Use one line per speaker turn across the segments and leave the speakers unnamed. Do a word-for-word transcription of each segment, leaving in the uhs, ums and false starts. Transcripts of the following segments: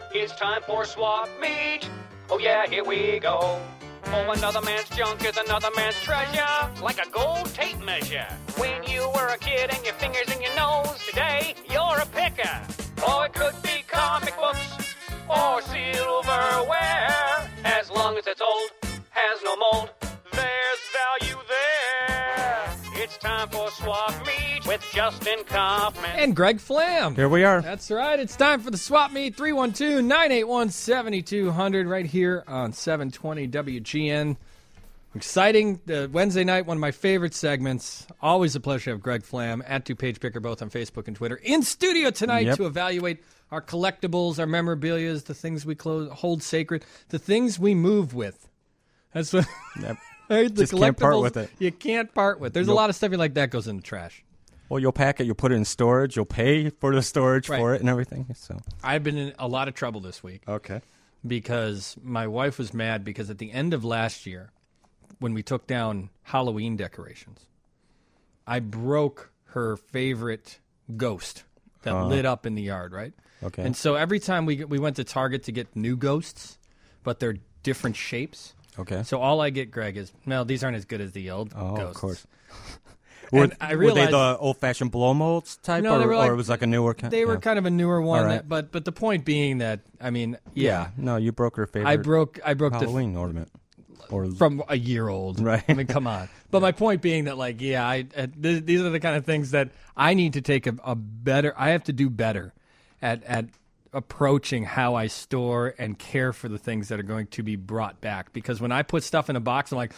It's time for swap meet. Oh yeah, here we go. Oh, another man's junk is another man's treasure, like a gold tape measure. When you were a kid and your fingers in your nose, today you're a picker. Oh, it could be comic books or silverware. As long as it's old, has no mold, there's value there. It's time for Swap Meet with Justin Kaufman.
And Greg Flam.
Here we are.
That's right. It's time for the Swap Meet. three one two, nine eight one, seven two zero zero right here on seven twenty W G N. Exciting. The Wednesday night, one of my favorite segments. Always a pleasure to have Greg Flam at Two Page Picker, both on Facebook and Twitter, in studio tonight
Yep.
to evaluate our collectibles, our memorabilia, the things we close, hold sacred, the things we move with. That's what.
Yep.
Right, the
Just can't part
collectibles
with it.
You can't part with. There's
Nope.
a lot of stuff you like that goes in the trash.
Well, you'll pack it, you'll put it in storage, you'll pay for the storage
Right.
for it and everything. So
I've been in a lot of trouble this week
okay.
because my wife was mad because at the end of last year, when we took down Halloween decorations, I broke her favorite ghost that
Uh,
lit up in the yard, right?
Okay.
And so every time we we went to Target to get new ghosts, but they're different shapes.
Okay.
So all I get, Greg, is, no, these aren't as good as the old
Oh,
ghosts.
of course.
And
Were,
I
were
realized
they the old-fashioned blow molds type,
No,
or,
they were like-
or it was like a newer kind?
They were
yeah.
kind of a newer one,
All right.
that, but but the point being that, I mean,
Yeah.
yeah,
No, you broke her favorite
I broke I broke the
Halloween ornament. Or
from a year old.
Right.
I mean, come on. But my point being that, like, yeah, I uh, th- these are the kind of things that I need to take a, a better. I have to do better at at approaching how I store and care for the things that are going to be brought back. Because when I put stuff in a box, I'm like,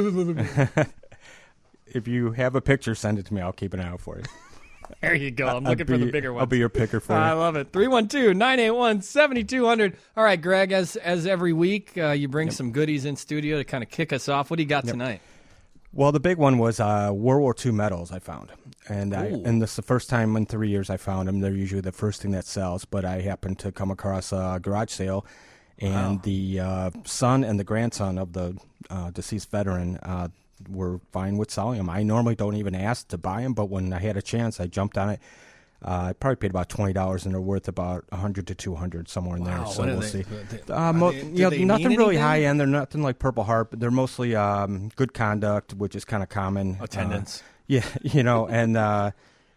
if you have a picture, send it to me. I'll keep an eye out for you.
there you go. I'm
I'll
looking for
be-
the bigger ones.
I'll be your picker for
I
you.
love it. three one two, nine eight one, seven two zero zero. All right, Greg, as as every week, uh, you bring some goodies in studio to kind of kick us off. What do you got tonight?
Well, the big one was uh, World War Two medals I found. And I,
Ooh.
and this is the first time in three years I found them. They're usually the first thing that sells, but I happened to come across a garage sale, and
Wow.
the uh, son and the grandson of the uh, deceased veteran uh, were fine with selling them. I normally don't even ask to buy them, but when I had a chance, I jumped on it. Uh, I probably paid about twenty dollars, and they're worth about a hundred to two hundred somewhere in there.
Wow,
So
what are
we'll
they-
see.
they-
Uh,
are
mo-
they- do
you know,
they mean
nothing really
anything?
high end. They're nothing like Purple Heart, but they're mostly um, good conduct, which is kind of common.
Attendance.
Uh, yeah, you know, and uh,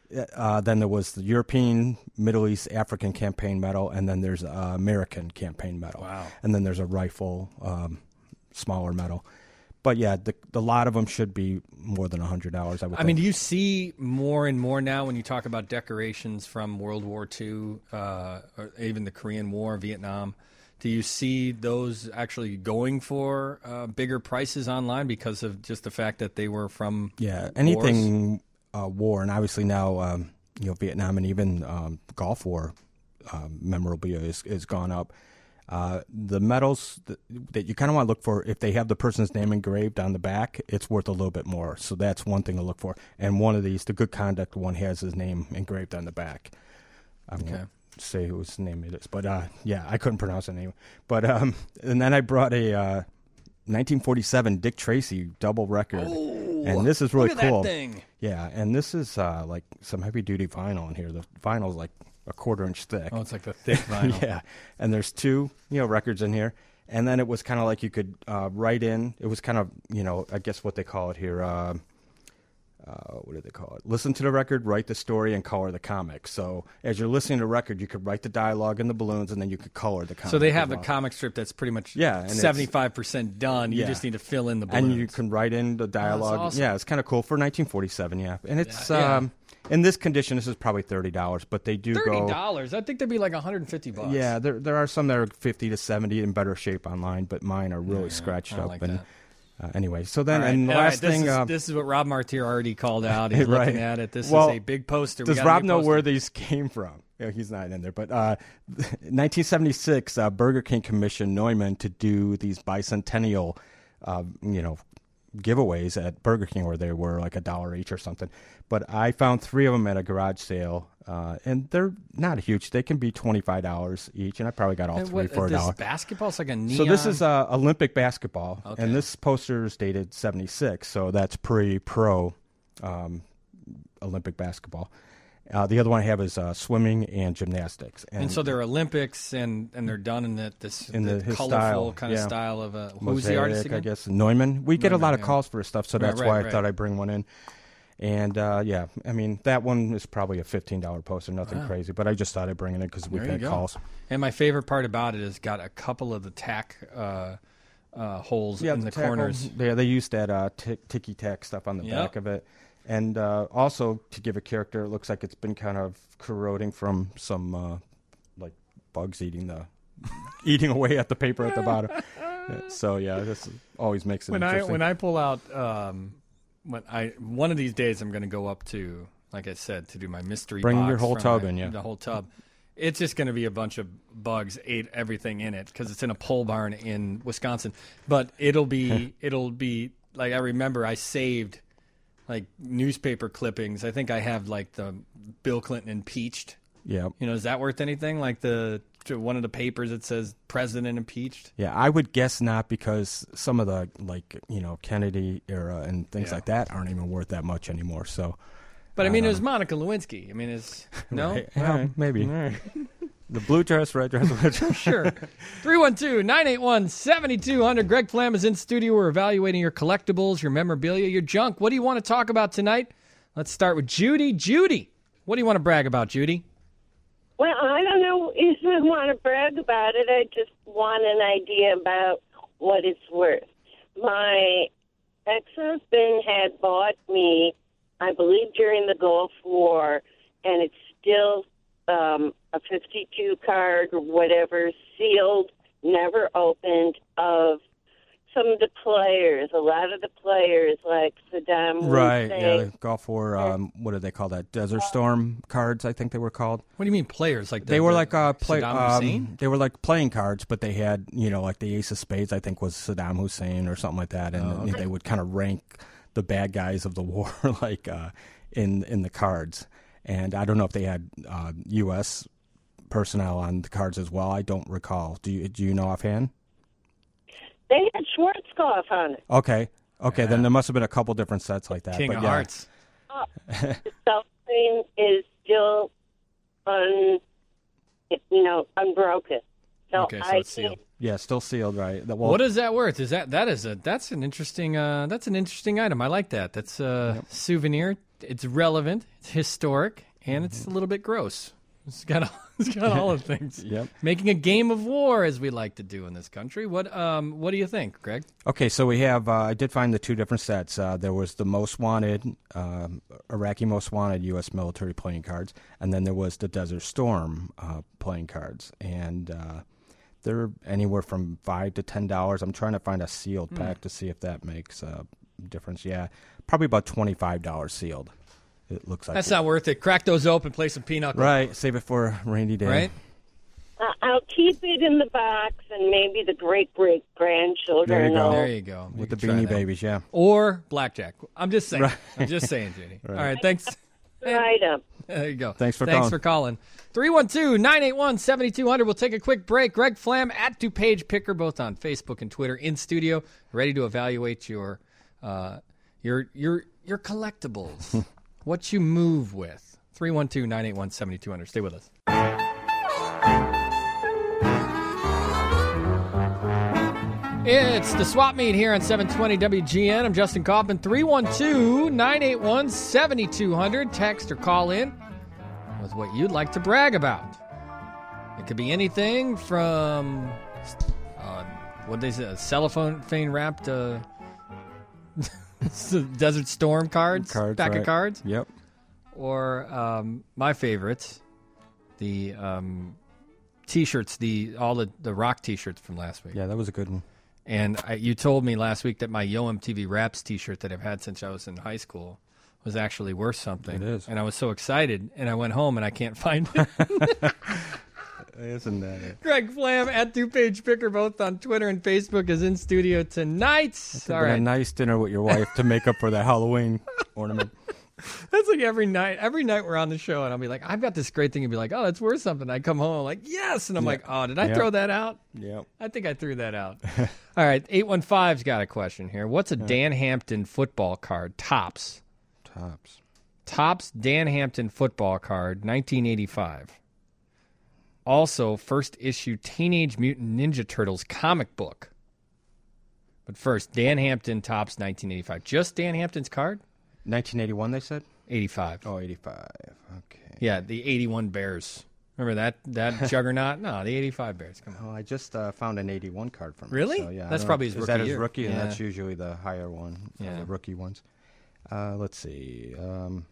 uh, then there was the European, Middle East, African campaign medal, and then there's uh, American campaign medal.
Wow.
And then there's a rifle, um, smaller medal. But yeah, the, the lot of them should be more than a hundred dollars. I would.
I mean,
think.
do you see more and more now when you talk about decorations from World War Two, uh, or even the Korean War, Vietnam? Do you see those actually going for uh, bigger prices online because of just the fact that they were from
Yeah,
wars?
anything uh, war, and obviously now um, you know Vietnam and even um, Gulf War um, memorabilia is is gone up. Uh, the medals that, that you kind of want to look for, if they have the person's name engraved on the back, it's worth a little bit more. So that's one thing to look for. And one of these, the good conduct one, has his name engraved on the back. I won't
Okay.
say whose name it is, but uh, yeah, I couldn't pronounce the name. But um, and then I brought a uh, nineteen forty-seven Dick Tracy double record, and this is really
Look at
cool.
that thing.
Yeah, and this is uh, like some heavy duty vinyl in here. The vinyl's like a quarter inch thick.
Oh, it's like the thick vinyl.
Yeah, and there's two, you know, records in here, and then it was kind of like you could uh, write in. It was kind of, you know, I guess what they call it here. Uh, uh, what do they call it? Listen to the record, write the story, and color the comic. So as you're listening to the record, you could write the dialogue and the balloons, and then you could color the comic.
So they
as
have the
well.
comic strip that's pretty much
Yeah, and it's-
seventy-five percent done. You
Yeah.
just need to fill in the balloons.
And you can write in the dialogue.
awesome.
Yeah, it's kind of cool for nineteen forty-seven. Yeah, and it's
Yeah, yeah.
um, in this condition, this is probably thirty dollars, but they do
thirty
go.
dollars. I think they'd be like one hundred fifty bucks.
Yeah, there there are some that are fifty to seventy in better shape online, but mine are really scratched
I
up.
like
and
that.
uh, anyway, so then
All right,
and the
all right,
last
this
thing,
is,
uh,
this is what Rob Martier already called out. He's
Right.
looking at it. This
Well,
is a big poster. We
does
got a
Rob
new
know
poster.
where these came from? Yeah, he's not in there, but uh, nineteen seventy-six, uh, Burger King commissioned Neumann to do these bicentennial, uh, you know, giveaways at Burger King, where they were like a dollar each or something. But I found three of them at a garage sale, uh, and they're not huge. They can be twenty-five dollars each, and I probably got all
And
three
what,
for a
this
dollar.
basketball? It's like a neon.
So this is uh, Olympic basketball,
Okay.
and this poster is dated seventy-six, so that's pre-pro um, Olympic basketball. Uh, the other one I have is uh, swimming and gymnastics. And,
And so they're Olympics, and, and they're done in the, this
In the-
the
his
colorful
style,
kind of
yeah.
style of uh, who's the artist
Mosaic,
again?
I guess Neumann. We get a
Neumann,
lot of
yeah.
calls for his stuff, so
Right,
that's
right,
why I
right.
thought I'd bring one in. And uh, yeah, I mean that one is probably a fifteen dollar poster, nothing
Wow.
crazy. But I just thought I'd bring it in because we've
There you
had
go.
calls.
And my favorite part about it is got a couple of the tack uh, uh, holes
Yeah,
in the,
tackle,
corners.
Yeah, they used that uh, tick, ticky tack stuff on the
Yep.
back of it, and uh, also to give a character, it looks like it's been kind of corroding from some uh, like bugs eating the eating away at the paper at the bottom. Yeah, so yeah, this always makes it
When I
interesting.
when I pull out, um, when I one of these days I'm going to go up to, like I said, to do my mystery.
Bring
box
your whole
from
tub
my-
in, yeah.
the whole tub. It's just going to be a bunch of bugs ate everything in it because it's in a pole barn in Wisconsin. But it'll be it'll be like I remember I saved like newspaper clippings. I think I have like the Bill Clinton impeached.
yeah,
You know, is that worth anything? Like the to one of the papers that says president impeached.
yeah, I would guess not because some of the like you know Kennedy era and things
Yeah.
like that aren't even worth that much anymore. So,
But I mean, it was Monica Lewinsky. I mean, is no.
Right. Yeah, maybe the blue dress, red dress, white dress.
Sure. three one two, nine eight one, seven two zero zero. Greg Flam is in studio. We're evaluating your collectibles, your memorabilia, your junk. What do you want to talk about tonight? Let's start with Judy. Judy, what do you want to brag about, Judy?
Well, I don't know if I want to brag about it. I just want an idea about what it's worth. My ex-husband had bought me, I believe, during the Gulf War, and it's still um, a fifty-two card or whatever, sealed, never opened, of some of the players, a lot of the players like Saddam
Right,
Hussein.
yeah, the Gulf War. Um, what did they call that? Desert Storm cards, I think they were called.
What do you mean players? Like the,
They were
the
like uh, play.
Saddam
Um,
Hussein?
they were like playing cards, but they had you know like the Ace of Spades. I think was Saddam Hussein or something like that, and
Oh,
you know, they would kind of rank the bad guys of the war like uh, in in the cards. And I don't know if they had uh, U S personnel on the cards as well. I don't recall. Do you do you know offhand?
They had Schwarzkopf on it.
Okay, okay, then there must have been a couple different sets like that.
King
but
of
yeah.
Hearts.
The self-thing is still un, you know, unbroken. So
Okay, so
I
it's sealed.
think
Yeah, still sealed, right? The- well,
What is that worth? Is that that is a that's an interesting uh, that's an interesting item. I like that. That's a souvenir. It's relevant. It's historic, and it's a little bit gross. It's got all, it's got all the things.
Yep.
Making a game of war, as we like to do in this country. What um what do you think, Greg?
Okay, so we have. Uh, I did find the two different sets. Uh, there was the most wanted um, Iraqi most wanted U S military playing cards, and then there was the Desert Storm uh, playing cards, and uh, they're anywhere from five to ten dollars. I'm trying to find a sealed pack to see if that makes a difference. Yeah, probably about twenty five dollars sealed. It looks like
That's
it.
not worth it. Crack those open, play some pinochle.
right. Save it for a rainy day.
Right?
uh, I'll keep it in the box, and maybe the great great grandchildren.
There you go.
will-
There you go. You
With the
can try
Beanie
that.
Babies, yeah.
Or blackjack. I'm just saying.
Right.
I'm just saying, Judy.
Right.
All right, thanks.
Right up.
There you go.
Thanks for
Thanks
calling.
for calling. three one two, nine eight one, seven two zero zero. We'll take a quick break. Greg Flam at DuPage Picker, both on Facebook and Twitter, in studio, ready to evaluate your uh, your your your collectibles. What you move with. three one two, nine eight one, seven two zero zero. Stay with us. It's the swap meet here on seven twenty W G N. I'm Justin Kaufman. three one two, nine eight one, seven two zero zero. Text or call in with what you'd like to brag about. It could be anything from, uh, what they say, cellophane wrapped uh, Desert Storm cards,
Cards,
pack
right.
of cards,
Yep.
or um, my favorites, the um, T-shirts, the all the, the rock T-shirts from last week.
Yeah, that was a good one.
And I, you told me last week that my Yo M T V Raps T-shirt that I've had since I was in high school was actually worth something.
It is.
And I was so excited, and I went home and I can't find it.
Isn't that it?
Greg Flam at DuPage Picker, both on Twitter and Facebook, is in studio tonight. All
All right.
right.
A nice dinner with your wife to make up for the Halloween ornament.
That's like every night. Every night we're on the show, and I'll be like, I've got this great thing. And be like, oh, that's worth something. I come home, I'm like, yes. And I'm like, oh, did I
Yeah.
throw that out?
Yep.
I think I threw that out. All right. eight one five's got a question here. What's a Dan Hampton football card? Tops.
Tops.
Topps Dan Hampton football card, nineteen eighty-five. Also, first issue Teenage Mutant Ninja Turtles comic book. But first, Dan Hampton, Topps, nineteen eighty-five. Just Dan Hampton's card?
nineteen eighty-one, they said?
eighty-five.
Oh, eighty-five. Okay.
Yeah, the eighty-one Bears. Remember that that juggernaut? No, the eighty-five Bears. Come on.
Oh, I just uh, found an eighty-one card from him.
Really?
So, yeah, I
That's
don't
probably
know.
his
Is that
rookie
his
year.
rookie? And
Yeah.
that's usually the higher one, uh,
Yeah.
the rookie ones. Uh, let's see. Um,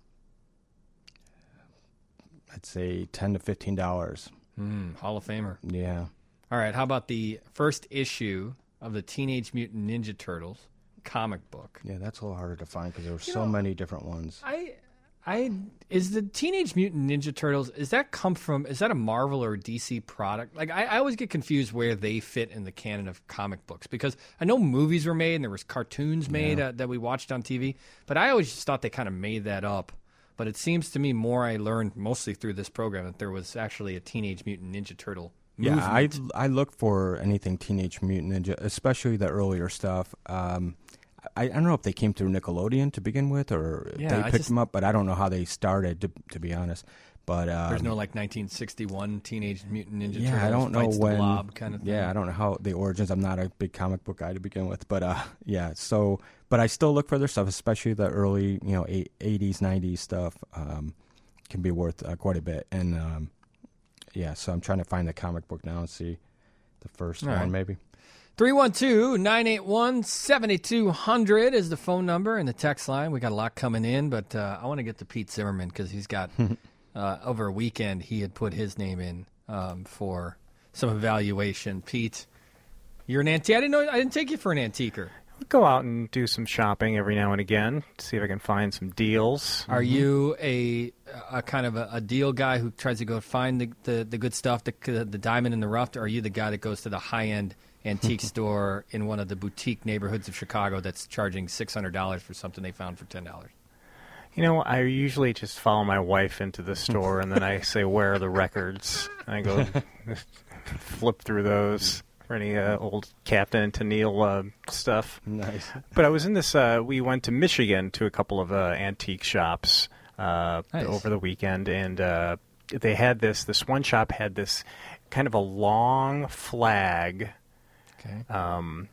I'd say ten to fifteen dollars.
Mm, Hall of Famer.
Yeah.
All right, how about the first issue of the Teenage Mutant Ninja Turtles comic book?
Yeah, that's a little harder to find because there were
You
so
know,
many different ones.
I, I is the Teenage Mutant Ninja Turtles? Is that come from? Is that a Marvel or a D C product? Like I, I always get confused where they fit in the canon of comic books because I know movies were made and there was cartoons made uh, that we watched on T V, but I always just thought they kind of made that up. But it seems to me more I learned mostly through this program that there was actually a Teenage Mutant Ninja Turtle movement.
Yeah, I I look for anything Teenage Mutant Ninja, especially the earlier stuff. Um, I, I don't know if they came through Nickelodeon to begin with, or if
Yeah,
they
I
picked
just-
them up, but I don't know how they started. To, to be honest, but um,
There's no like nineteen sixty-one Teenage Mutant Ninja
yeah,
Turtles
I don't know
fights
when.
the blob kind of thing.
Yeah, I don't know how the origins. I'm not a big comic book guy to begin with, but uh, yeah. So, but I still look for their stuff, especially the early, you know, eighties, nineties stuff. Um, can be worth uh, quite a bit, and um, yeah. So I'm trying to find the comic book now and see the first
All
one,
right.
maybe.
three one two, nine eight one, seven two zero zero is the phone number and the text line. We got a lot coming in, but uh, I want to get to Pete Zimmerman because he's got, uh, over a weekend, he had put his name in um, for some evaluation. Pete, you're an antique. I didn't know. I didn't take you for an antiquer.
I'll go out and do some shopping every now and again, see if I can find some deals.
Are you a, a kind of a, a deal guy who tries to go find the, the, the good stuff, the, the diamond in the rough, or are you the guy that goes to the high-end antique store in one of the boutique neighborhoods of Chicago that's charging six hundred dollars for something they found for ten dollars?
You know, I usually just follow my wife into the store, and then I say, where are the records? And I go flip through those for any uh, old Captain and Tennille uh, stuff.
Nice.
But I was in this, uh, we went to Michigan to a couple of uh, antique shops uh,
Nice.
over the weekend, and uh, they had this, this one shop had this kind of a long flag
Okay.
um,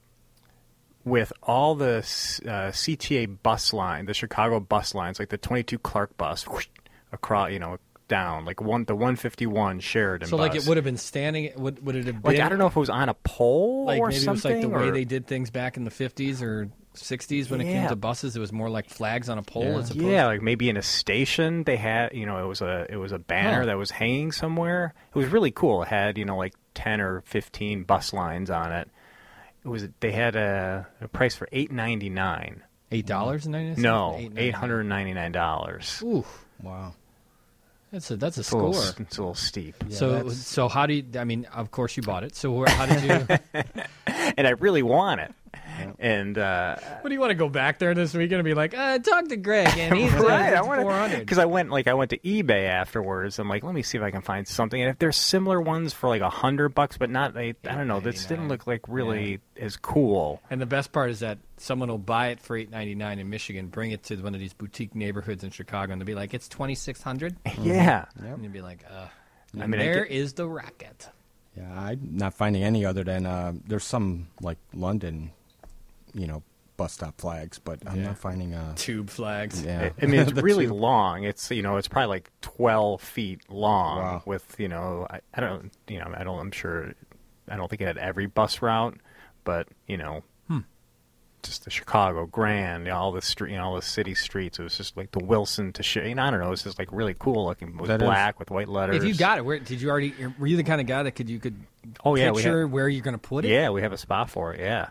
with all the uh, C T A bus line, the Chicago bus lines, like the twenty-two Clark bus, whoosh, across, you know, down, like one the one fifty-one Sheridan
So,
bus.
like, it would have been standing. Would would it have been?
Like, I don't know if it was on a pole
Like
or
maybe
something.
it was like the way
or-
they did things back in the fifties or sixties when it came
Yeah.
to buses. It was more like flags on a pole
Yeah.
as opposed.
Yeah, like maybe in a station they had, you know, it was a it was a banner
Huh.
that was hanging somewhere. It was really cool. It had, you know, like ten or fifteen bus lines on it. It was they had a, a price for eight ninety nine.
Eight dollars and ninety cents.
No, eight hundred ninety nine dollars.
Ooh,
Wow.
that's a that's a
It's a, little,
score.
it's a little steep.
so
that's-
so how do you? I mean, of course you bought it. So where, how did you?
And I really want it. And uh,
What do you want to go back there this weekend and be like, uh, talk to Greg and he's
right, I
uh,
want
four hundred.
because I went like I went to eBay afterwards. I'm like, let me see if I can find something. And if there's similar ones for like a hundred bucks, but not, I, I don't know, this didn't look like really as cool.
And the best part is that someone will buy it for eight ninety nine in Michigan, bring it to one of these boutique neighborhoods in Chicago, and they'll be like, "It's twenty six hundred."
Yeah,
And you'll be like, "Uh."
I
And
mean, I
there
get-
is the racket.
Yeah, I'm not finding any other than uh, there's some like London, you know, bus stop flags, but I'm
Yeah.
not finding. Uh,
Tube flags.
yeah,
I mean, it's
The
really
two-
long. It's you know, it's probably like twelve feet long.
Wow.
With you know, I, I don't, you know, I don't. I'm sure. I don't think it had every bus route, but you know, just the Chicago Grand, you know, all the street, you know, all the city streets. It was just like the Wilson to shit. You know, I don't know. It was just like really cool looking. It was
That is-
black with white letters.
If you got it, where did you already? Were you the kind of guy that could you could
Oh, yeah, we
picture
have-
where you're going to put it?
yeah, we have a spot for it. Yeah.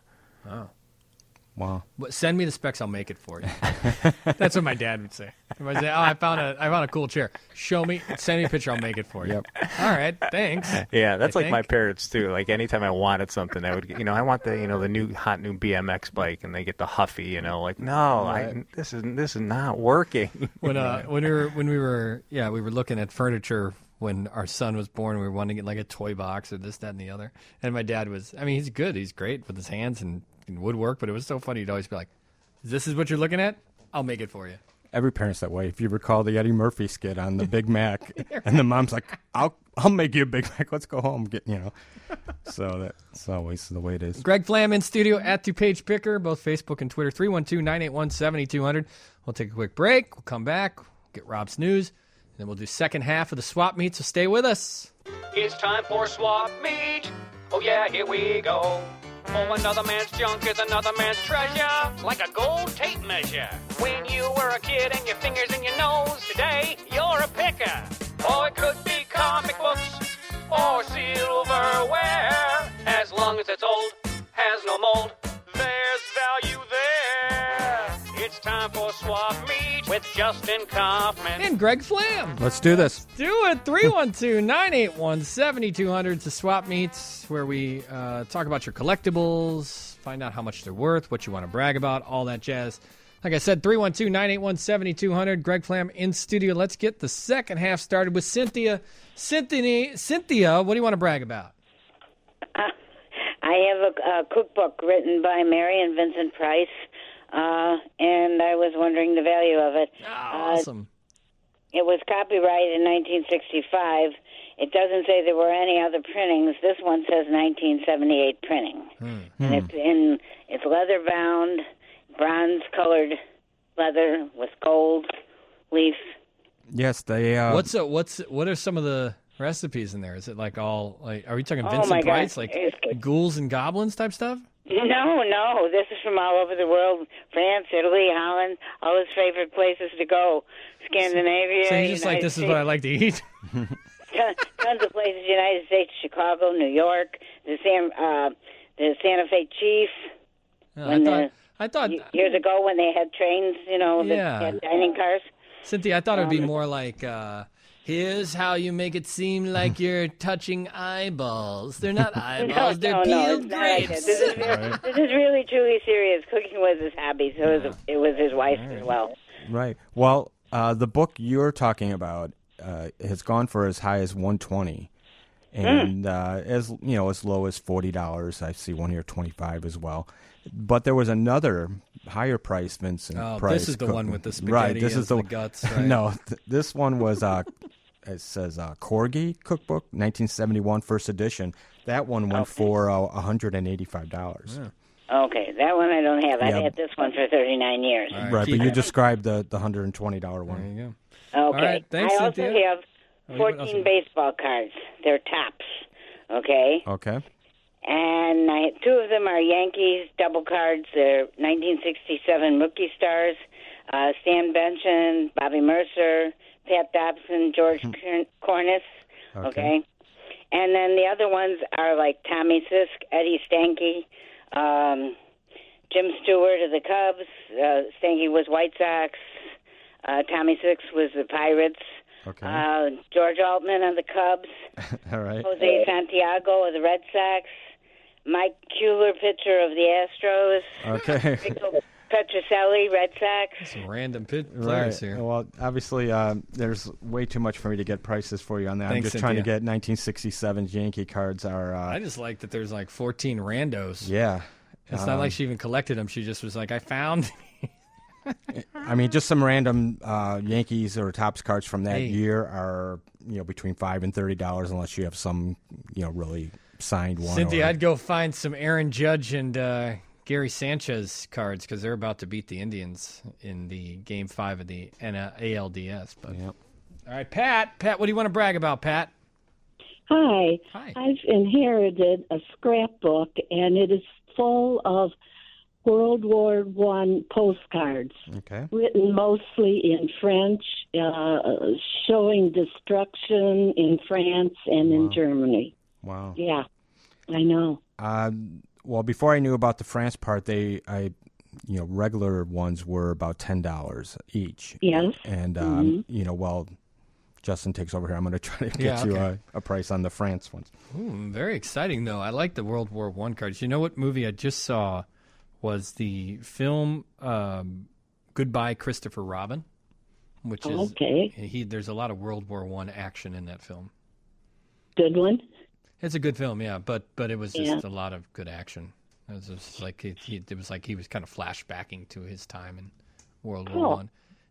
Wow.
But send me the specs. I'll make it for you. That's what my dad would say. If I say, "Oh, I found a I found a cool chair. Show me. Send me a picture. I'll make it for you."
Yep.
All right. Thanks.
Yeah, that's
I
like my
think.
parents too. Like anytime I wanted something, I would, you know, I want the, you know, the new hot new B M X bike, and they get the Huffy. You know, like no, I,
Right.
this is this is not working.
When uh when we were when we were yeah we were looking at furniture when our son was born. We were wanting to get like a toy box or this, that, and the other. And my dad was. I mean, he's good. He's great with his hands and, and woodwork. But it was so funny. He'd always be like, "This is what you're looking at. I'll make it for you."
every parent's that way. If you recall the Eddie Murphy skit on the Big Mac, and the mom's like, "I'll I'll make you a Big Mac. Let's go home." Get you know. So that's always the way it is.
Greg Flam in studio at DuPage Picker, both Facebook and Twitter. three one two, nine eight one, seven two zero zero. We'll take a quick break. We'll come back. We'll get Rob's news. And then we'll do second half of the swap meet. So stay with us.
It's time for swap meet. Oh yeah, here we go. Oh, another man's junk is another man's treasure, like a gold tape measure. When you were a kid and your fingers in your nose, today you're a picker. Or it could be comic books or silverware. As long as it's old, has no mold, there's value there. It's time for swap meet with Justin Kaufman.
And Greg Flam.
Let's do this.
Do it. three one two, nine eight one, seven two zero zero to Swap Meets, where we uh, talk about your collectibles, find out how much they're worth, what you want to brag about, all that jazz. Like I said, three one two, nine eight one, seven two zero zero. Greg Flam in studio. Let's get the second half started with Cynthia. Cynthia, Cynthia, what do you want to brag about?
Uh, I have a, a cookbook written by Mary and Vincent Price. Uh, and I was wondering the value of it.
Oh, awesome.
Uh, it was copyrighted in nineteen sixty-five. It doesn't say there were any other printings. This one says nineteen seventy-eight printing. Hmm. And it's in it's leather bound, bronze colored leather with gold leaf.
Yes, they. Uh,
What's a, what's what are some of the recipes in there? Is it like all like? Are we talking
Oh,
Vincent
my
Price,
God.
like
It's-
ghouls and goblins type stuff?
No, no. This is from all over the world. France, Italy, Holland, all his favorite places to go. Scandinavia.
So you're just like,
United
this is what I
States.
like to eat.
Ton- Tons of places: United States, Chicago, New York, the San, uh, the Santa Fe Chief.
Oh, I
When
thought,
the-
I thought,
Years ago, when they had trains, you know, that
Yeah.
had dining cars.
Cynthia, I thought it would be
Um,
more like, uh, here's how you make it seem like you're touching eyeballs. They're not eyeballs, they're
no, no,
peeled
it's not like that.
grapes.
This is, re- this is really, truly serious. Cooking was his hobby, so it was, it was his wife's as well.
Right. Well, uh, the book you're talking about uh, has gone for as high as one twenty, and uh, as you know, as low as forty dollars. I see one here, twenty five as well. But there was another higher price, Vincent
Oh,
Price.
this is the
cook-
one with the spaghetti
right, this
as
is the,
the guts, right?
No, th- this one was. Uh, it says uh, Corgi Cookbook, nineteen seventy-one, first edition. That one went
Okay.
for uh, one hundred eighty-five dollars.
Okay, that one I don't have. I've
Yeah.
had this one for thirty-nine years.
All right,
Right,
keep
but you
it.
described the, the one hundred twenty dollars
There
one.
you go.
Okay.
All right, thanks,
I also
Cynthia.
have
Oh, what else
fourteen
is-
baseball cards. They're tops. Okay.
Okay.
And I, two of them are Yankees double cards. They're nineteen sixty-seven rookie stars. Uh, Stan Benson, Bobby Mercer, Pat Dobson, George Corn- Cornish.
Okay.
Okay. And then the other ones are like Tommy Sisk, Eddie Stanky, um, Jim Stewart of the Cubs. Uh, Stanky was White Sox. Uh, Tommy Sisk was the Pirates.
Okay.
Uh, George Altman of the Cubs.
All right.
Jose Santiago of the Red Sox, Mike Kuehler, pitcher of the Astros,
Okay.
Rico Petrocelli, Red Sox.
Some random pit
Right.
players here.
Well, obviously, uh, there's way too much for me to get prices for you on that.
Thanks,
I'm just trying to
Cynthia.
get nineteen sixty-seven Yankee cards. Are uh,
I just like that there's like fourteen randos.
yeah.
It's
Um,
not like she even collected them. She just was like, I found.
I mean, just some random uh, Yankees or Topps cards from that
Hey.
year are you know between five and thirty dollars, unless you have some you know really signed one.
Cynthia,
or,
I'd go find some Aaron Judge and uh, Gary Sanchez cards because they're about to beat the Indians in the Game Five of the N- A L D S. But
Yep.
all right, Pat. Pat, what do you want to brag about, Pat?
Hi.
Hi.
I've inherited a scrapbook, and it is full of World War One postcards,
Okay.
written mostly in French, uh, showing destruction in France and in Germany.
Wow.
Yeah, I know.
Um, well, before I knew about the France part, they, I, you know, regular ones were about ten dollars each.
Yes.
And um, you know, while Justin takes over here, I'm going to try to get
Yeah,
you
okay.
a, a price on the France ones.
Ooh, very exciting, though. I like the World War One cards. You know what movie I just saw was the film um, Goodbye, Christopher Robin, which is
Okay.
he. There's a lot of World War One action in that film.
Good one.
It's a good film, yeah, but but it was just
Yeah.
a lot of good action. It was just like he, he, it was like he was kind of flashbacking to his time in World War
Cool.
One.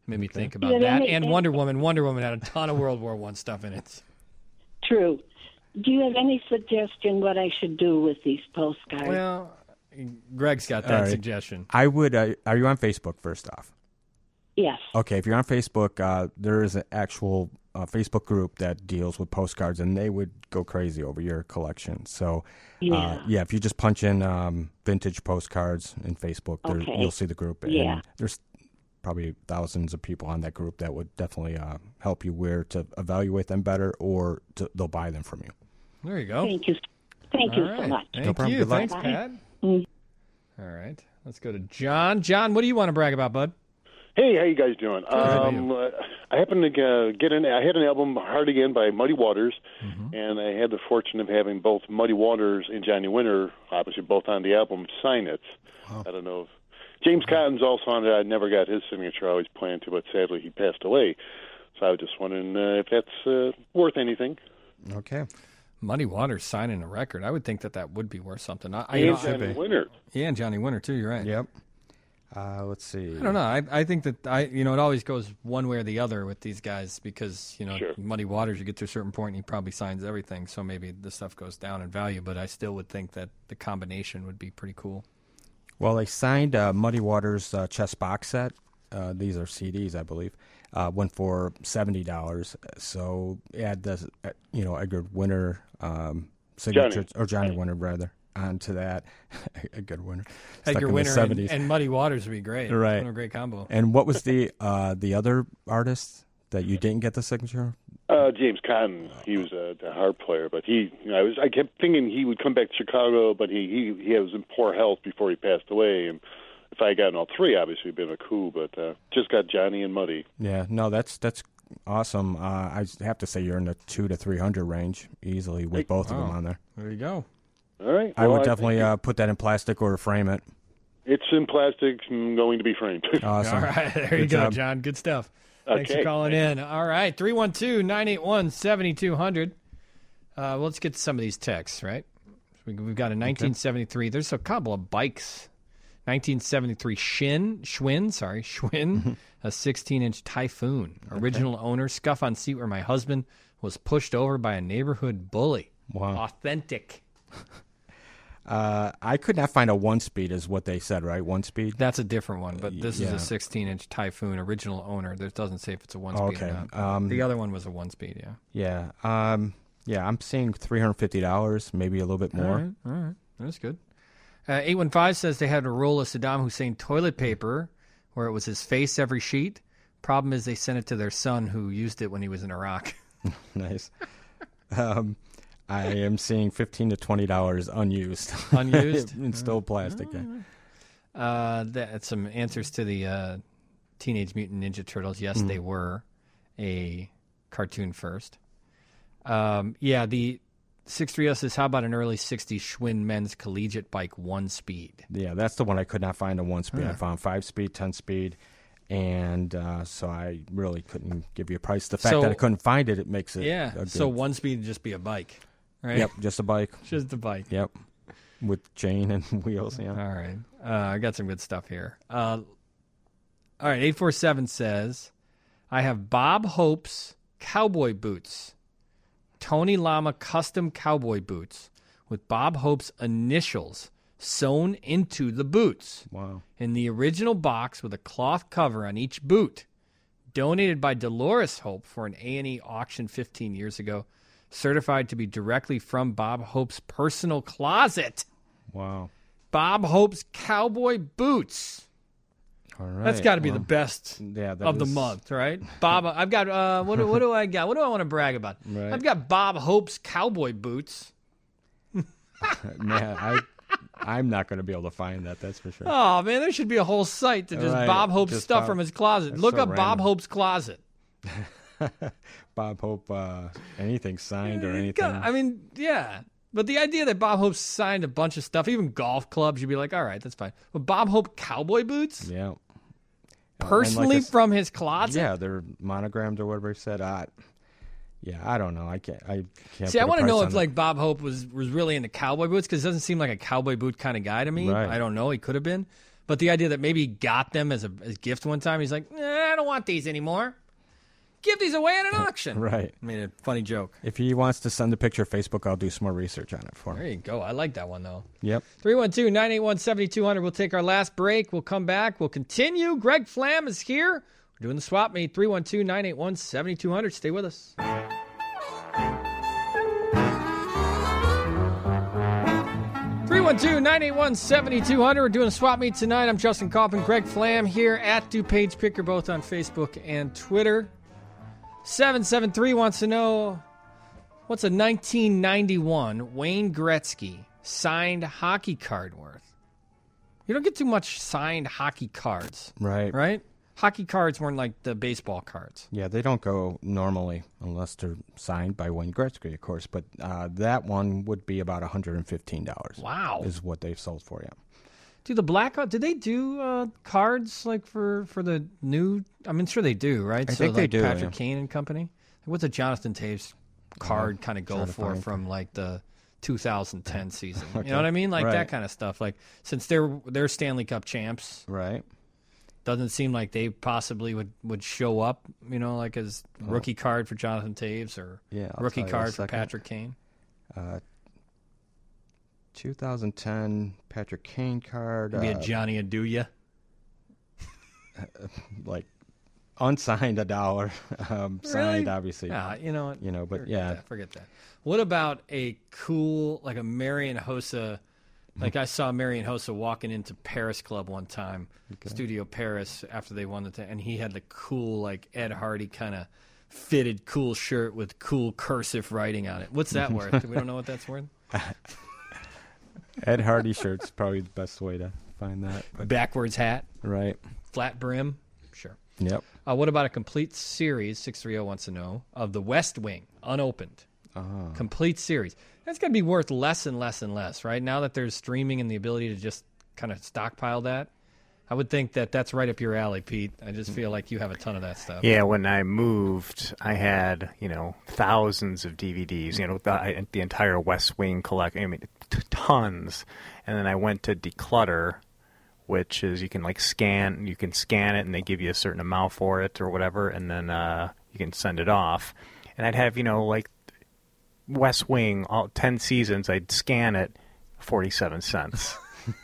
Made me
Okay.
think about
Yeah,
that.
that
And
makes-
Wonder Woman. Wonder Woman had a ton of World War One stuff in it.
True. Do you have any suggestion what I should do with these postcards?
Well, Greg's got that
All right.
suggestion.
I would. Uh, are you on Facebook? First off,
yes.
okay. If you're on Facebook, uh, there is an actual uh, Facebook group that deals with postcards, and they would go crazy over your collection. So,
Yeah.
uh, yeah. If you just punch in um, vintage postcards in Facebook, there,
Okay.
you'll see the group.
Yeah.
And there's probably thousands of people on that group that would definitely uh, help you where to evaluate them better, or to, they'll buy them from you.
There you go.
Thank you. Thank you
All
so
right.
much.
Thank
No problem.
you.
Good luck.
Thanks,
Bye.
Pat.
Mm.
All right. Let's go to John. John, what do you want to brag about, bud?
Hey, how you guys doing?
how are
Um, uh, I happened to uh, get an. I had an album, Hard Again, by Muddy Waters,
Mm-hmm.
and I had the fortune of having both Muddy Waters and Johnny Winter, obviously both on the album, sign it. I don't know if James Cotton's also on it. I never got his signature. I always planned to, but sadly he passed away. So I was just wondering uh, if that's uh, worth anything.
Okay.
Muddy Waters signing a record. I would think that that would be worth something. I, I,
And
you know,
Johnny
I-
Winter.
yeah, and Johnny Winter too. You're right.
Yep. Uh, let's see.
I don't know. I, I think that I you know it always goes one way or the other with these guys because you know
Sure.
Muddy Waters, you get to a certain point and he probably signs everything, so maybe the stuff goes down in value. But I still would think that the combination would be pretty cool.
Well, they signed uh, Muddy Waters' uh, chess box set. Uh, these are C Ds, I believe. Uh, went for seventy dollars. So add the uh, you know Edgar Winter um, signature
Johnny.
or Johnny Winter rather onto that. Edgar Winter. Stuck
Edgar
in the
Winter and,
seventies.
and Muddy Waters would be great.
Right.
What a great combo.
And what was the uh, the other artist that you didn't get the signature?
Uh, James Cotton, he was a, a harp player, but he, you know, I was, I kept thinking he would come back to Chicago, but he, he, he was in poor health before he passed away. And if I had gotten all three, obviously it'd been a coup. But uh, just got Johnny and Muddy.
Yeah, no, that's that's awesome. Uh, I have to say you're in the two to three hundred range easily with both of them
Wow.
on there.
There you go.
All right,
I
well,
would definitely
think
uh, put that in plastic or frame it.
It's in plastic and going to be framed.
Awesome.
All right, there you
Good
go,
job.
John. Good stuff. Thanks for
Okay.
calling in. All right, three one two, nine eight one, seven two zero zero. Uh, well, let's get to some of these texts, right? We, we've got a nineteen seventy-three. There's a couple of bikes. nineteen seventy-three Shin, Schwinn, sorry, Schwinn, a sixteen-inch Typhoon. Original owner, scuff on seat where my husband was pushed over by a neighborhood bully.
Wow.
Authentic.
Uh, I could not find a one speed, is what they said, right? One speed.
That's a different one, but this is
Yeah.
a sixteen-inch Typhoon. Original owner. There doesn't say if it's a one-speed
Okay.
or not.
Um,
the other one was a one-speed, yeah.
Yeah. Um, yeah. I'm seeing three hundred fifty dollars, maybe a little bit more.
All right, all right. That's good. Uh, eight one five says they had a roll of Saddam Hussein toilet paper where it was his face every sheet. Problem is they sent it to their son who used it when he was in Iraq.
Nice. um, I am seeing fifteen to twenty dollars unused.
Unused?
in still plastic. Yeah.
Uh, that's some answers to the uh, Teenage Mutant Ninja Turtles. Yes, they were a cartoon first. Um, yeah, the six three zero says, how about an early sixties Schwinn men's collegiate bike one speed?
Yeah, that's the one I could not find a one speed.
Yeah.
I found five speed, ten speed, and uh, so I really couldn't give you a price. The fact
So-
that I couldn't find it, it makes it.
Yeah,
a good-
so one speed would just be a bike, right?
Yep, just a bike.
Just a bike.
Yep, with chain and wheels. Yeah.
All right. Uh, I got some good stuff here. Uh, all right. eight four seven says, I have Bob Hope's cowboy boots. Tony Lama custom cowboy boots with Bob Hope's initials sewn into the boots.
Wow.
In the original box with a cloth cover on each boot. Donated by Dolores Hope for an A and E auction fifteen years ago. Certified to be directly from Bob Hope's personal closet.
Wow.
Bob Hope's cowboy boots.
All right.
That's got to be
well,
the best
yeah, that
of the
is-
month, right? Bob, I've got, uh, what, do, what do I got? What do I want to brag about?
Right.
I've got Bob Hope's cowboy boots.
Man, I, I'm not going to be able to find that. That's for sure.
Oh, man, there should be a whole site to just
Right,
Bob Hope's
just
stuff
Bob-
from his closet.
that's
Look
so
up Bob
random.
Hope's closet.
Bob Hope, uh, anything signed or
It's
anything.
got- I mean, yeah. But the idea that Bob Hope signed a bunch of stuff, even golf clubs, you'd be like, all right, that's fine. But Bob Hope cowboy boots?
yeah. Uh, and like
Personally
I s-
from his closet?
Yeah, they're monogrammed or whatever he said. I, yeah, I don't know. I can't. I can't.
See, I
want
want to know if like Bob Hope was, was really into cowboy boots because it doesn't seem like a cowboy boot kind of guy to me.
Right.
I don't know. He could have been. But the idea that maybe he got them as a as gift one time, he's like, nah, I don't want these anymore. Give these away at an auction.
Right.
I mean, a funny joke.
If he wants to send a picture to Facebook, I'll do some more research on it for him.
There you go. I like that one, though.
Yep.
three one two, nine eight one, seven two zero zero. We'll take our last break. We'll come back. We'll continue. Greg Flam is here. We're doing the swap meet. three one two, nine eight one, seven two zero zero. Stay with us. three one two, nine eight one, seven two zero zero. We're doing a swap meet tonight. I'm Justin Kaufman. Greg Flam here at DuPage Picker, both on Facebook and Twitter. seven seven three wants to know, what's a nineteen ninety-one Wayne Gretzky signed hockey card worth? You don't get too much signed hockey cards.
Right.
Right? Hockey cards weren't like the baseball cards.
Yeah, they don't go normally unless they're signed by Wayne Gretzky, of course. But uh, that one would be about one hundred fifteen dollars.
Wow.
Is what they've sold for, yeah.
Do the Blackhawks, did they do uh, cards like for, for the new, I mean, sure they do, right?
I
so
think
like
they do,
Patrick
yeah.
Kane and company? What's a Jonathan Taves card
Uh,
kind of go
try to
for
find-
from like the two thousand ten season?
Okay.
You know what I mean? Like that
Right.
kind of stuff. Like since they're they're Stanley Cup champs,
Right.
doesn't seem like they possibly would, would show up, you know, like as rookie card for Jonathan Taves or
Yeah, I'll
rookie
tell you in a
card for
second.
Patrick Kane.
Uh, twenty ten Patrick Kane card.
Maybe
uh,
a Johnny Aduya.
like unsigned a dollar. Um, signed,
Really?
obviously.
Yeah, you know what?
You know, but
forget
yeah.
that, forget that. What about a cool, like a Marion Hossa? Like I saw Marion Hossa walking into Paris Club one time, Studio Paris, after they won the, t- and he had the cool, like Ed Hardy kind of fitted, cool shirt with cool cursive writing on it. What's that worth? We don't know what that's worth.
Ed Hardy shirt's probably the best way to find that. But,
Backwards hat,
right.
flat brim. Sure.
Yep.
Uh, what about a complete series? six three zero wants to know of The West Wing, unopened.
Oh.
Complete series. That's going to be worth less and less and less, right? Now that there's streaming and the ability to just kind of stockpile that, I would think that that's right up your alley, Pete. I just feel like you have a ton of that stuff.
Yeah, when I moved, I had, you know, thousands of D V Ds, you know, the, the entire West Wing collection, I mean, t- tons. And then I went to Declutter, which is you can, like, scan, you can scan it and they give you a certain amount for it or whatever, and then uh, you can send it off. And I'd have, you know, like, West Wing, all ten seasons, I'd scan it, forty-seven cents.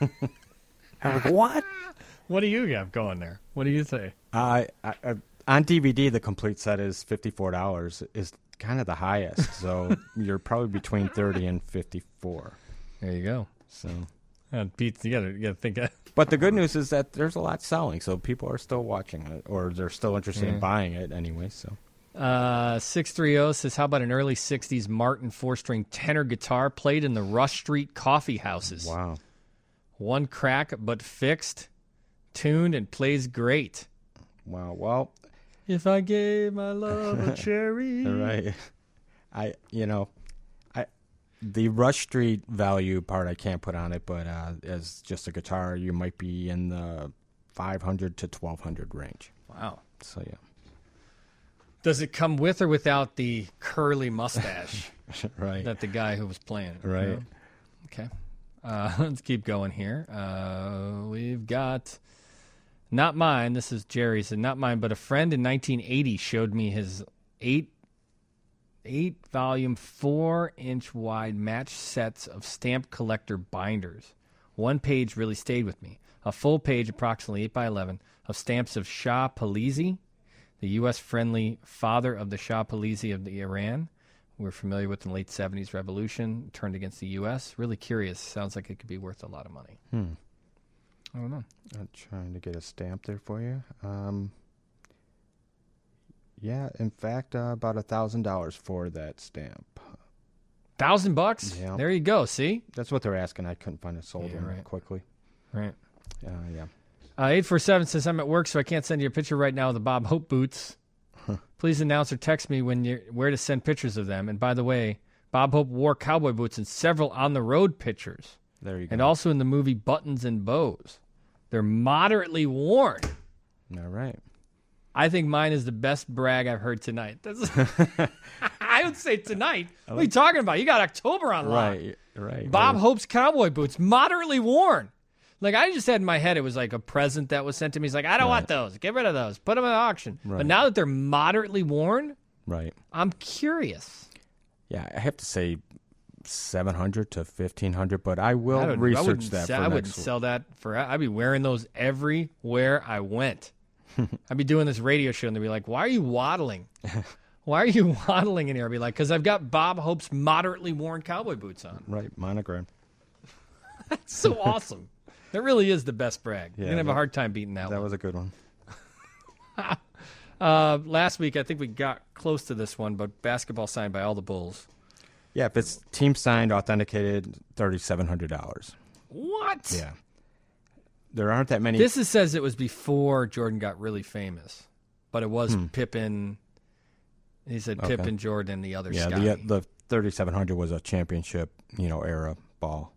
I'm like, what?
What do you have going there? What do you say?
Uh, I, I, on D V D, the complete set is fifty-four dollars. Is kind of the highest, so you're probably between thirty and fifty-four.
There you go.
So,
Uh, Pete, you got you to think of.
but the good news is that there's a lot selling, so people are still watching it, or they're still interested
Yeah.
in buying it anyway. So,
Uh, six three zero says, how about an early sixties Martin four-string tenor guitar played in the Rush Street coffee houses?
wow,
One crack, but fixed, tuned, and plays great.
wow. Well,
If I gave my love a cherry.
all right. I, you know, I the Rush Street value part I can't put on it, but uh, as just a guitar, you might be in the five hundred to twelve hundred range.
Wow.
So yeah,
Does it come with or without the curly mustache
right,
that the guy who was playing it?
right.
you know? Okay. Uh, let's keep going here. Uh, we've got, not mine, this is Jerry, said, not mine, but a friend in nineteen eighty showed me his eight, eight volume, four inch wide match sets of stamp collector binders. One page really stayed with me. A full page, approximately eight by eleven, of stamps of Shah Pahlavi, the U S friendly father of the Shah Pahlavi of the Iran. We're familiar with the late seventies revolution, turned against the U S. Really curious. Sounds like it could be worth a lot of money.
Hmm.
I don't know.
I'm trying to get a stamp there for you. Um, yeah, in fact, uh, about a thousand dollars for that stamp.
Thousand bucks?
Yeah.
There you go. See?
That's what they're asking. I couldn't find a sold
Yeah,
one
right.
quickly.
Right.
Uh, yeah.
Uh, eight four seven says, I'm at work, so I can't send you a picture right now of the Bob Hope boots. Please announce or text me when you're, where to send pictures of them. And by the way, Bob Hope wore cowboy boots in several on-the-road pictures.
There you go.
And also in the movie Buttons and Bows. They're moderately worn.
All right.
I think mine is the best brag I've heard tonight. That's I would say tonight. What are you talking about? You got October on lock.
Right. Right.
Bob
Right.
Hope's cowboy boots, moderately worn. Like, I just had in my head it was like a present that was sent to me. He's like, I don't
Right.
want those. Get rid of those. Put them at auction.
Right.
But now that they're moderately worn,
Right.
I'm curious.
Yeah, I have to say seven hundred to fifteen hundred, but I will
I would- I
research
wouldn't
that
se-
for
I
next
wouldn't sell that for. I'd be wearing those everywhere I went. I'd be doing this radio show, and they'd be like, "Why are you waddling? Why are you waddling in here?" I'd be like, "Because I've got Bob Hope's moderately worn cowboy boots on."
Right, monogram.
That's so awesome. That really is the best brag.
Yeah,
You're gonna have
that-
a hard time beating that,
That
one.
was a good one.
Uh, last week, I think we got close to this one, but basketball signed by all the Bulls.
Yeah, if it's team signed, authenticated, thirty-seven hundred dollars.
What?
Yeah. There aren't that many.
This is, says it was before Jordan got really famous, but it was Pippen. He said
Okay.
Pippen, Jordan, and the other
yeah,
Scotty.
the the thirty-seven hundred was a championship, you know, era ball.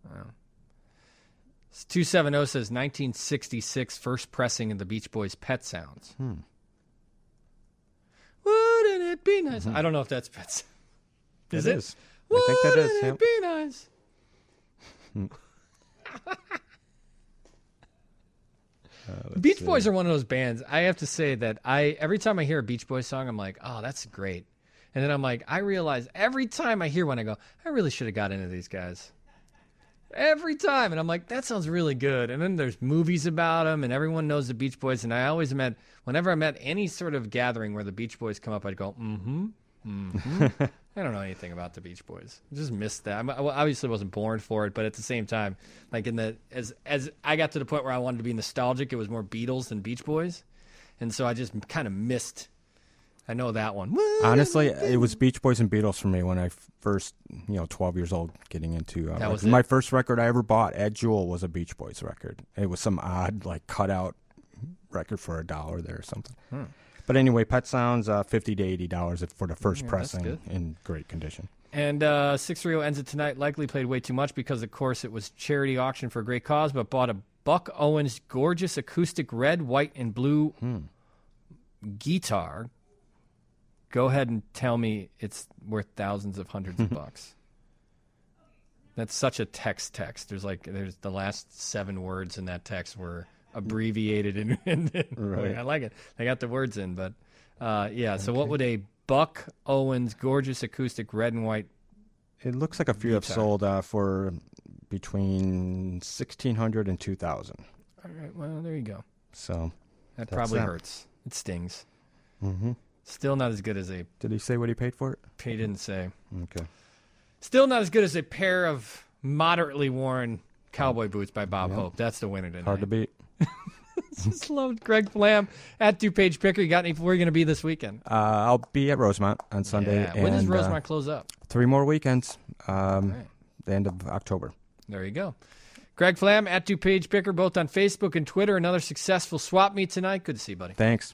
two seventy says nineteen sixty-six first pressing of the Beach Boys' Pet Sounds.
Hmm.
Wouldn't it be nice? I don't know if that's Pet Sounds. Is
It
it?
is. I think that is.
Wouldn't
Yep.
it be nice?
Uh,
Beach Boys are one of those bands. I have to say that I every time I hear a Beach Boys song, I'm like, oh, that's great. And then I'm like, I realize every time I hear one, I go, I really should have got into these guys. Every time. And I'm like, that sounds really good. And then there's movies about them, and everyone knows the Beach Boys. And I always met, whenever I'm at any sort of gathering where the Beach Boys come up, I'd go, mm-hmm, mm-hmm. I don't know anything about the Beach Boys. I just missed that. I'm, I obviously wasn't born for it, but at the same time, like in the as as I got to the point where I wanted to be nostalgic, it was more Beatles than Beach Boys, and so I just kind of missed. I know that one.
Honestly, it was Beach Boys and Beatles for me when I first, you know, twelve years old, getting into. Uh,
That was
records. My
it?
first record I ever bought at Jewel was a Beach Boys record. It was some odd, like, cutout record for a dollar there or something.
Hmm.
But anyway, Pet Sounds, uh, fifty to eighty dollars for the first
Yeah, that's
pressing
good.
in great condition.
And uh, six thirty ends it tonight. Likely played way too much because, of course, it was charity auction for a great cause, but bought a Buck Owens gorgeous acoustic red, white, and blue
Hmm.
guitar. Go ahead and tell me it's worth thousands of hundreds of bucks. That's such a text text. There's like there's the last seven words in that text were abbreviated and, and, and
Right.
I like it. I got the words in, but uh, yeah. So what would a Buck Owens gorgeous acoustic red and white?
It looks like a few have
Guitar.
sold uh, for between sixteen hundred and two thousand.
All right. Well, there you go.
So
That
That's
probably
that.
hurts. It stings.
hmm
Still not as good as a.
Did he say what he paid for it?
He didn't say.
Okay.
Still not as good as a pair of moderately worn cowboy boots by Bob
Yeah.
Hope. That's the winner tonight.
Hard to beat.
Just loved Greg Flam at DuPage Picker. You got any? Where are you going to be this weekend?
Uh, I'll be at Rosemont on Sunday.
Yeah. When does
and, uh,
Rosemont close up?
Three more weekends. Um,
right.
The end of October.
There you go. Greg Flam at DuPage Picker, both on Facebook and Twitter. Another successful swap meet tonight. Good to see you, buddy.
Thanks.